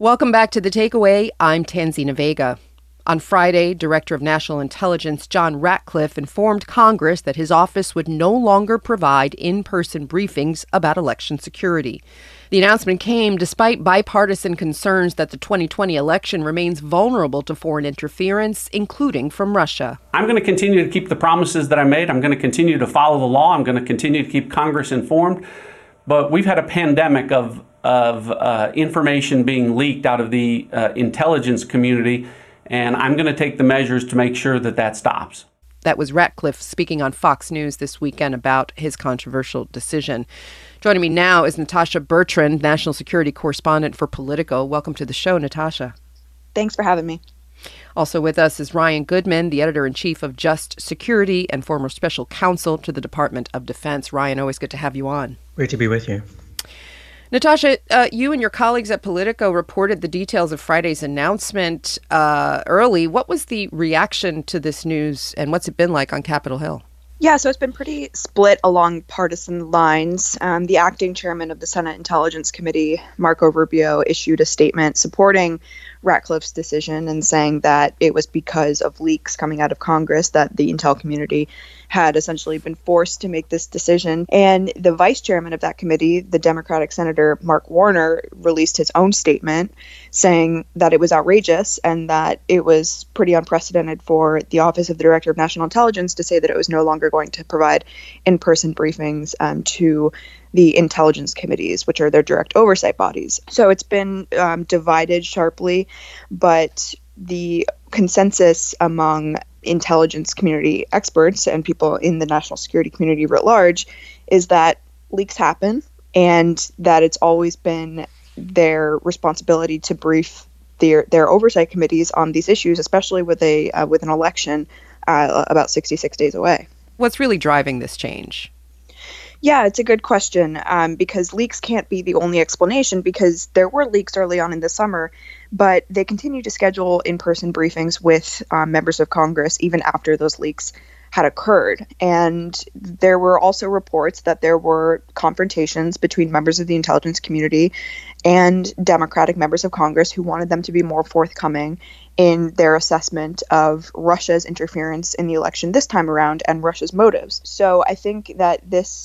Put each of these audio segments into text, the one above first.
Welcome back to The Takeaway. I'm Tanzina Vega. On Friday, Director of National Intelligence John Ratcliffe informed Congress that his office would no longer provide in-person briefings about election security. The announcement came despite bipartisan concerns that the 2020 election remains vulnerable to foreign interference, including from Russia. I'm going to continue to keep the promises that I made. I'm going to continue to follow the law. I'm going to continue to keep Congress informed. But we've had a pandemic of information being leaked out of the intelligence community, and I'm going to take the measures to make sure that that stops. That was Ratcliffe speaking on Fox News this weekend about his controversial decision. Joining me now is Natasha Bertrand, national security correspondent for Politico. Welcome to the show, Natasha. Thanks for having me. Also with us is Ryan Goodman, the editor-in-chief of Just Security and former special counsel to the Department of Defense. Ryan, always good to have you on. Great to be with you. Natasha, you and your colleagues at Politico reported the details of Friday's announcement early. What was the reaction to this news, and what's it been like on Capitol Hill? Yeah, so it's been pretty split along partisan lines. The acting chairman of the Senate Intelligence Committee, Marco Rubio, issued a statement supporting Ratcliffe's decision and saying that it was because of leaks coming out of Congress that the intel community had essentially been forced to make this decision. And the vice chairman of that committee, the Democratic Senator Mark Warner, released his own statement saying that it was outrageous and that it was pretty unprecedented for the Office of the Director of National Intelligence to say that it was no longer going to provide in-person briefings to the intelligence committees, which are their direct oversight bodies. So it's been divided sharply, but the consensus among intelligence community experts and people in the national security community writ large is that leaks happen and that it's always been their responsibility to brief their oversight committees on these issues, especially with an election about 66 days away. What's really driving this change? Yeah, it's a good question because leaks can't be the only explanation because there were leaks early on in the summer, but they continue to schedule in-person briefings with members of Congress even after those leaks had occurred. And there were also reports that there were confrontations between members of the intelligence community and Democratic members of Congress who wanted them to be more forthcoming in their assessment of Russia's interference in the election this time around and Russia's motives. So I think that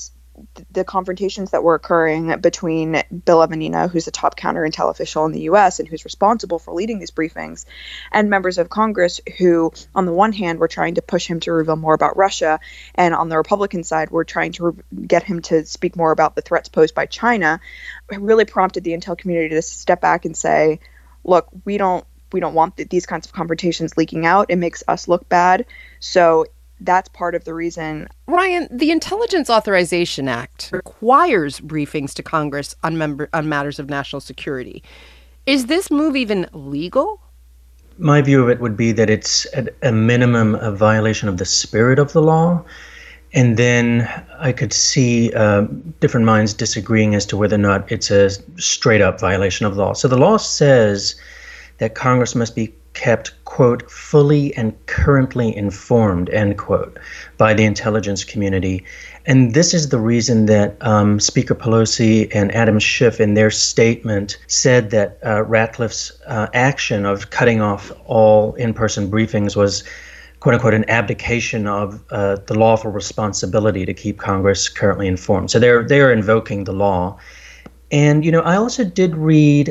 the confrontations that were occurring between Bill Evanina, who's the top counterintel official in the U.S. and who's responsible for leading these briefings, and members of Congress who, on the one hand, were trying to push him to reveal more about Russia, and on the Republican side, were trying to get him to speak more about the threats posed by China, really prompted the intel community to step back and say, look, we don't want these kinds of confrontations leaking out. It makes us look bad. So that's part of the reason. Ryan, the Intelligence Authorization Act requires briefings to Congress on matters of national security. Is this move even legal? My view of it would be that it's at a minimum a violation of the spirit of the law. And then I could see different minds disagreeing as to whether or not it's a straight up violation of law. So the law says that Congress must be kept, quote, fully and currently informed, end quote, by the intelligence community. And this is the reason that Speaker Pelosi and Adam Schiff in their statement said that Ratcliffe's action of cutting off all in-person briefings was, quote unquote, an abdication of the lawful responsibility to keep Congress currently informed. So they are invoking the law. And, you know, I also did read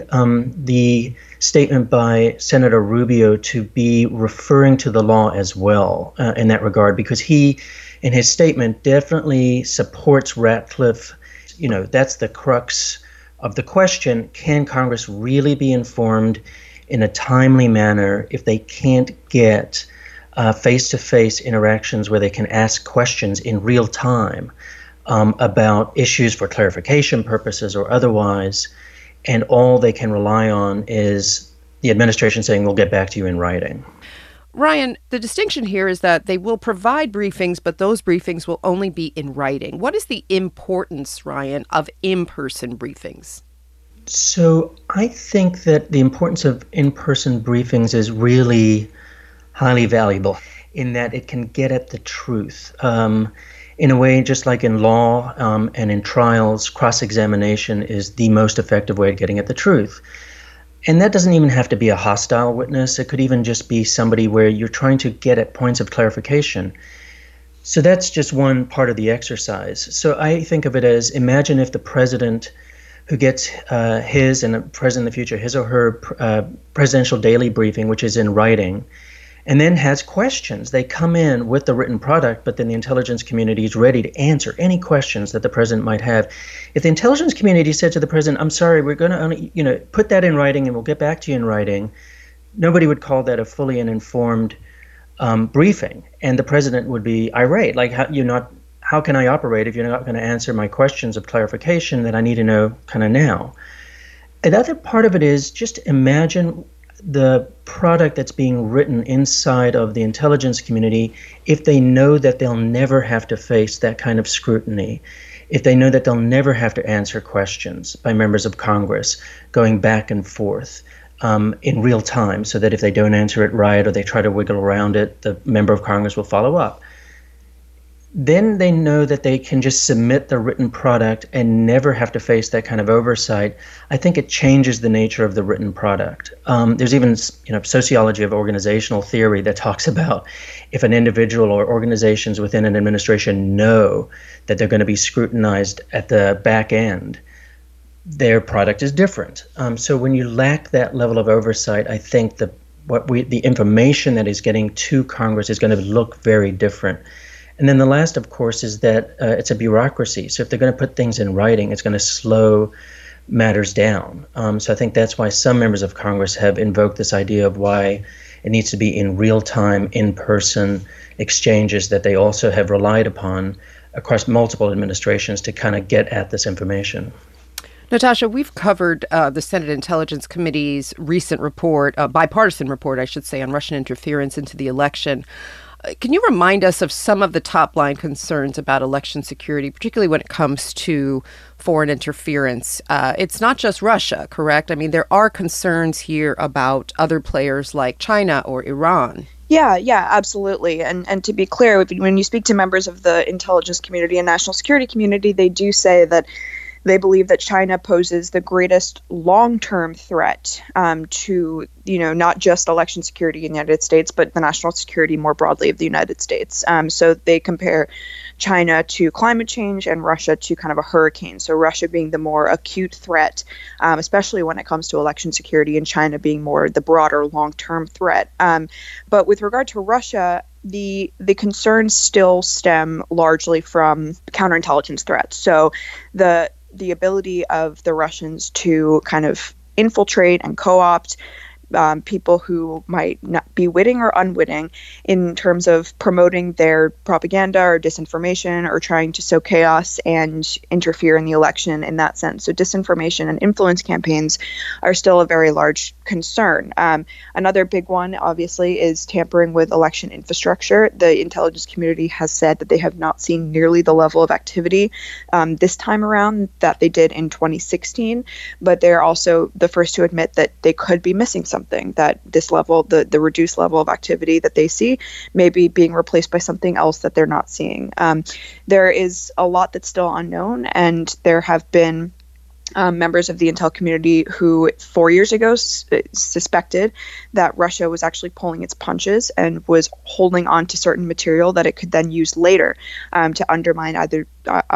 the statement by Senator Rubio to be referring to the law as well in that regard, because he, in his statement, definitely supports Ratcliffe. You know, that's the crux of the question. Can Congress really be informed in a timely manner if they can't get face-to-face interactions where they can ask questions in real time about issues for clarification purposes or otherwise, and all they can rely on is the administration saying, we'll get back to you in writing? Ryan, the distinction here is that they will provide briefings, but those briefings will only be in writing. What is the importance, Ryan, of in-person briefings? So I think that the importance of in-person briefings is really highly valuable in that it can get at the truth. In a way, just like in law and in trials, cross-examination is the most effective way of getting at the truth. And that doesn't even have to be a hostile witness. It could even just be somebody where you're trying to get at points of clarification. So that's just one part of the exercise. So I think of it as, imagine if the president who gets his, and the president in the future, his or her presidential daily briefing, which is in writing, and then has questions. They come in with the written product, but then the intelligence community is ready to answer any questions that the president might have. If the intelligence community said to the president, I'm sorry, we're going to only, put that in writing and we'll get back to you in writing, nobody would call that a fully and informed briefing. And the president would be irate. Like, how can I operate if you're not going to answer my questions of clarification that I need to know kind of now? Another part of it is just imagine the product that's being written inside of the intelligence community if they know that they'll never have to face that kind of scrutiny, if they know that they'll never have to answer questions by members of Congress going back and forth in real time, so that if they don't answer it right or they try to wiggle around it, the member of Congress will follow up. Then they know that they can just submit the written product and never have to face that kind of oversight. I think it changes the nature of the written product. There's even sociology of organizational theory that talks about if an individual or organizations within an administration know that they're going to be scrutinized at the back end, their product is different. So when you lack that level of oversight, I think the information that is getting to Congress is going to look very different. And then the last, of course, is that it's a bureaucracy. So if they're going to put things in writing, it's going to slow matters down. So I think that's why some members of Congress have invoked this idea of why it needs to be in real-time, in-person exchanges that they also have relied upon across multiple administrations to kind of get at this information. Natasha, we've covered the Senate Intelligence Committee's recent report, bipartisan report, I should say, on Russian interference into the election. Can you remind us of some of the top-line concerns about election security, particularly when it comes to foreign interference? It's not just Russia, correct? I mean, there are concerns here about other players like China or Iran. Yeah, absolutely. And to be clear, when you speak to members of the intelligence community and national security community, they do say that they believe that China poses the greatest long-term threat to, not just election security in the United States, but the national security more broadly of the United States. So they compare China to climate change and Russia to kind of a hurricane. So Russia being the more acute threat, especially when it comes to election security, and China being more the broader long-term threat. But with regard to Russia, the concerns still stem largely from counterintelligence threats. So the ability of the Russians to kind of infiltrate and co-opt people who might not be witting or unwitting in terms of promoting their propaganda or disinformation or trying to sow chaos and interfere in the election in that sense. So disinformation and influence campaigns are still a very large concern. Another big one, obviously, is tampering with election infrastructure. The intelligence community has said that they have not seen nearly the level of activity this time around that they did in 2016, but they're also the first to admit that they could be missing something, that this level, the reduced level of activity that they see may be being replaced by something else that they're not seeing. There is a lot that's still unknown, and there have been members of the intel community who 4 years ago suspected that Russia was actually pulling its punches and was holding on to certain material that it could then use later to undermine either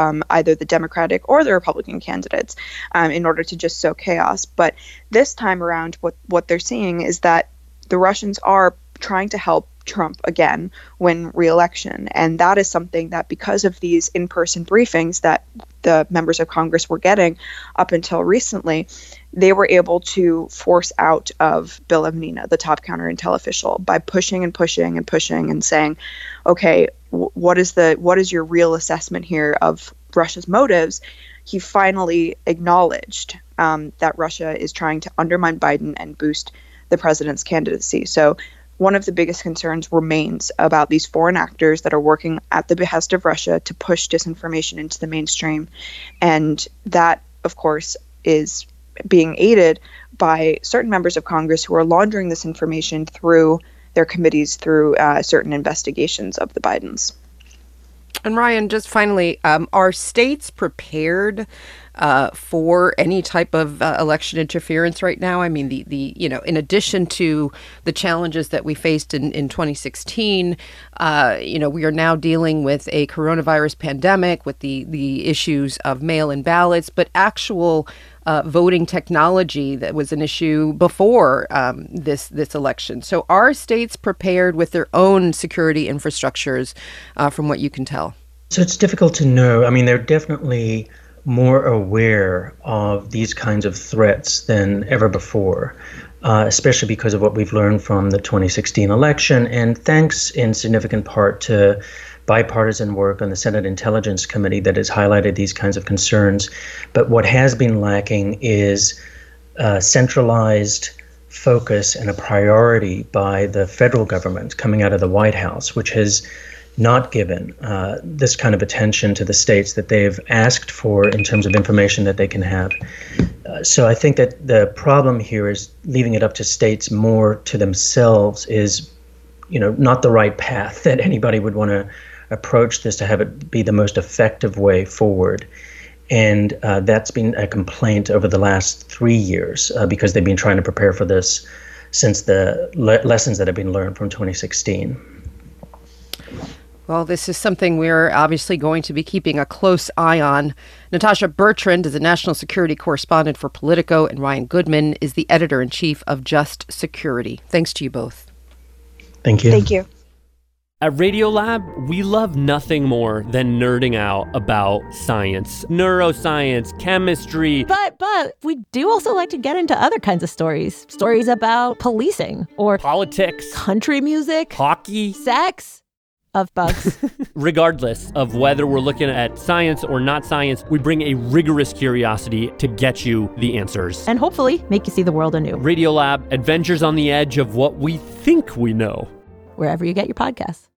the Democratic or the Republican candidates in order to just sow chaos. But this time around, what they're seeing is that the Russians are trying to help Trump again win re-election. And that is something that, because of these in-person briefings that the members of Congress were getting up until recently, they were able to force out of Bill Evnina, the top counterintel official, by pushing and pushing and pushing and saying, okay, what is your real assessment here of Russia's motives? He finally acknowledged that Russia is trying to undermine Biden and boost the president's candidacy. So one of the biggest concerns remains about these foreign actors that are working at the behest of Russia to push disinformation into the mainstream. And that, of course, is being aided by certain members of Congress who are laundering this information through their committees, through certain investigations of the Bidens. And Ryan, just finally, are states prepared for any type of election interference right now? I mean, the in addition to the challenges that we faced in 2016, we are now dealing with a coronavirus pandemic, with the issues of mail-in ballots, but actual voting technology that was an issue before this election. So are states prepared with their own security infrastructures from what you can tell? So it's difficult to know. I mean, they're definitely more aware of these kinds of threats than ever before, especially because of what we've learned from the 2016 election, and thanks in significant part to bipartisan work on the Senate Intelligence Committee that has highlighted these kinds of concerns. But what has been lacking is centralized focus and a priority by the federal government coming out of the White House, which has not given this kind of attention to the states that they've asked for in terms of information that they can have. So I think that the problem here is leaving it up to states more to themselves is, not the right path that anybody would want to approach this to have it be the most effective way forward. And that's been a complaint over the last 3 years because they've been trying to prepare for this since the lessons that have been learned from 2016. Well, this is something we're obviously going to be keeping a close eye on. Natasha Bertrand is a national security correspondent for Politico, and Ryan Goodman is the editor-in-chief of Just Security. Thanks to you both. Thank you. Thank you. At Radiolab, we love nothing more than nerding out about science, neuroscience, chemistry. But we do also like to get into other kinds of stories. Stories about policing or politics, country music, hockey, sex. Of bugs. Regardless of whether we're looking at science or not science, we bring a rigorous curiosity to get you the answers. And hopefully make you see the world anew. Radiolab, adventures on the edge of what we think we know. Wherever you get your podcasts.